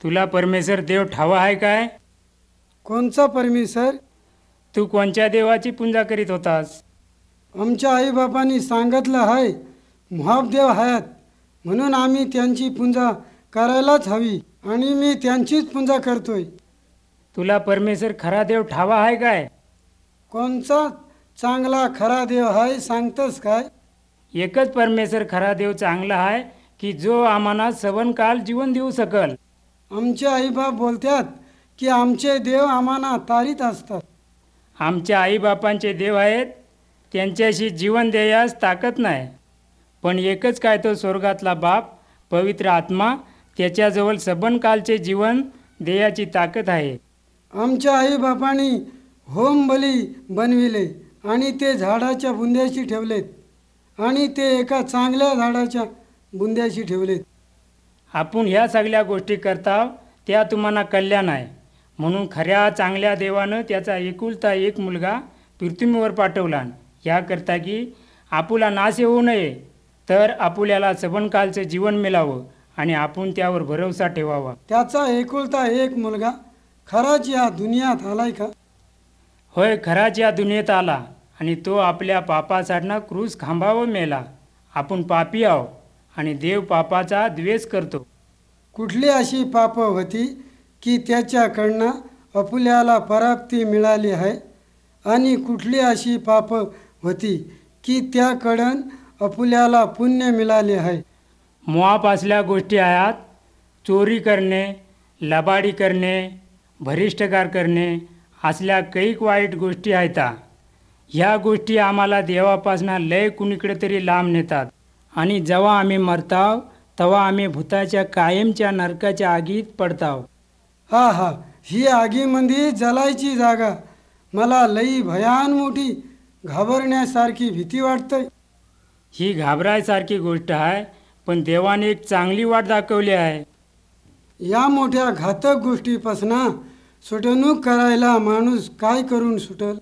तुला परमेश्वर देव ठावा आहे काय? कोणचा परमेश्वर? तू कोणत्या देवाची पूजा करीत होतास? आमच्या आईबापांनी सांगितलं आहे महादेव आहेत, म्हणून आम्ही त्यांची पूजा करायलाच हवी आणि मी त्यांचीच पूजा करतोय. तुला परमेश्वर खरा देव ठावा आहे काय? कोणचा चांगला खरा देव आहे सांगतस काय? एकच परमेश्वर खरा देव चांगला आहे की जो आम्हाला सवनकाल जीवन देऊ सकल. आमचे आईबाप बोलतात की आमचे देव आम्हाला तारीत असतात. आमच्या आईबापांचे देव आहेत, त्यांच्याशी जीवन द्यायस ताकद नाही. पण एकच काय तो स्वर्गातला बाप पवित्र आत्मा, त्याच्याजवळ सबनकालचे जीवन देयाची ताकद आहे. आमच्या आईबापांनी होम बली बनविले आणि ते झाडाच्या बुंद्याशी ठेवलेत आणि ते एका चांगल्या झाडाच्या बुंद्याशी ठेवलेत. आपण ह्या सगळ्या गोष्टी करता त्या तुम्हाला कल्याण आहे. म्हणून खऱ्या चांगल्या देवानं त्याचा एकुलता एक मुलगा पृथ्वीवर पाठवला, याकरता की आपुला नाश येऊ नये, तर आपुल्याला सबनकालचं जीवन मिळावं आणि आपण त्यावर भरोसा ठेवावा. त्याचा एकुलता एक मुलगा खराच या दुनियात आलाय का? होय, खराच या दुनियेत आला आणि तो आपल्या पापासाठीनं क्रूस खांबावर मेला. आपण पापी आहो आणि देव पापाचा द्वेष करतो. कुठली अशी पाप होती की त्याच्याकडनं अपुल्याला पराप्ती मिळाली आहे आणि कुठली अशी पाप होती की त्याकडून अपुल्याला पुण्य मिळाले आहे? मोहाप असल्या गोष्टी आहेत. चोरी करणे, लबाडी करणे, भ्रष्टाचार करणे, असल्या कैक वाईट गोष्टी आहेत. ह्या गोष्टी आम्हाला देवापासून लय कुणीकडे तरी लांब नेतात आणि जेव्हा आम्ही मरताव तेव्हा आम्ही भूताच्या कायमच्या नरकाच्या आगीत पडताव. हा हा, ही आगीमध्ये जलायची जागा मला लई भयान मोठी घाबरण्यासारखी भीती वाटते. ही घाबरायसारखी गोष्ट आहे, पण देवाने एक चांगली वाट दाखवली आहे. या मोठ्या घातक गोष्टीपासून सुटणूक करायला माणूस काय करून सुटल?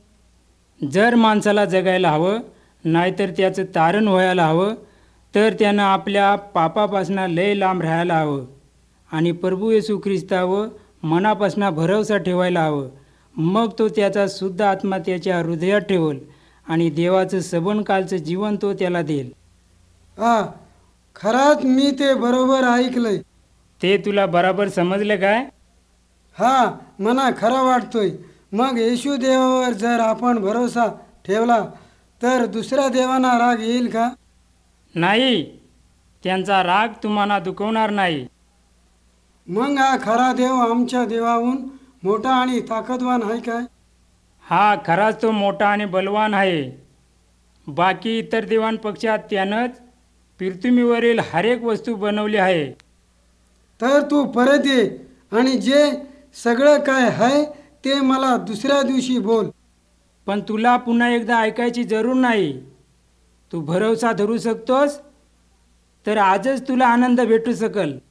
जर माणसाला जगायला हवं, नाहीतर त्याचं तारण व्हायला हवं, तर त्यानं आपल्या पापापासून लय लांब राहायला हवं आणि प्रभू येशू ख्रिस्तावर मनापासून भरोसा ठेवायला हवं. मग तो त्याचा शुद्ध आत्मा त्याच्या हृदयात ठेवल आणि देवाचं सबनकालचं जीवन तो त्याला देईल. हा, खराच मी ते बरोबर ऐकलंय. ते तुला बरोबर समजलं काय? हा, मना खरा वाटतोय. मग येशू देवावर जर आपण भरोसा ठेवला तर दुसऱ्या देवांना राग येईल का? नाही, त्यांचा राग तुम्हाला दुखवणार नाही. मग हा खरा देव आमच्या देवाहून मोठा आणि ताकदवान आहे काय? हा, खराच तो मोठा आणि बलवान आहे. बाकी इतर देवांपेक्षा त्यानंच पृथ्वीवरील हर एक वस्तू बनवली आहे. तर तू परत ये आणि जे सगळं काय आहे ते मला दुसऱ्या दिवशी बोल. पण तुला पुन्हा एकदा ऐकायची जरूर नाही. तू भरोसा धरू शकतोस तर आजच तुला आनंद भेटू शकेल.